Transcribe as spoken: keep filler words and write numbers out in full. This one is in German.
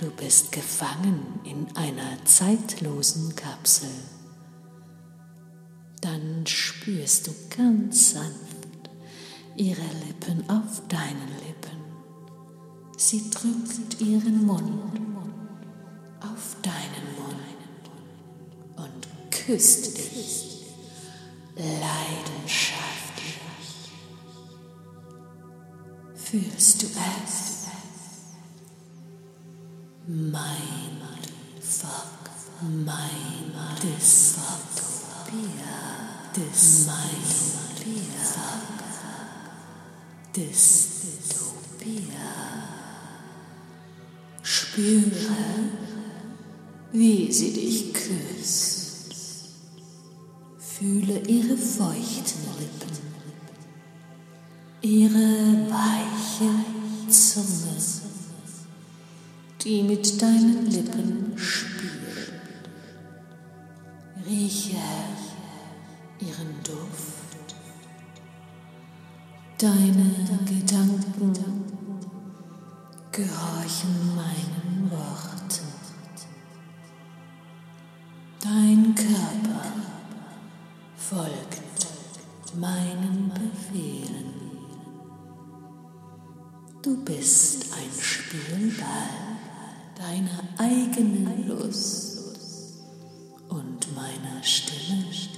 Du bist gefangen in einer zeitlosen Kapsel. Dann spürst du ganz sanft ihre Lippen auf deinen Lippen. Sie drückt ihren Mund auf deinen Mund und küsst dich leidenschaftlich. Fühlst du es? Mein Fuck, mein Dystopia, mein Fuck, Dystopia. Spüre, wie sie dich küsst. Fühle ihre feuchten Lippen, ihre weiche Zunge, die mit deinen Lippen spielt. Rieche ihren Duft. Deine Gedanken gehorchen meinen Worten. Dein Körper folgt meinen Befehlen. Du bist ein Spielball deiner eigenen Lust und meiner Stimme.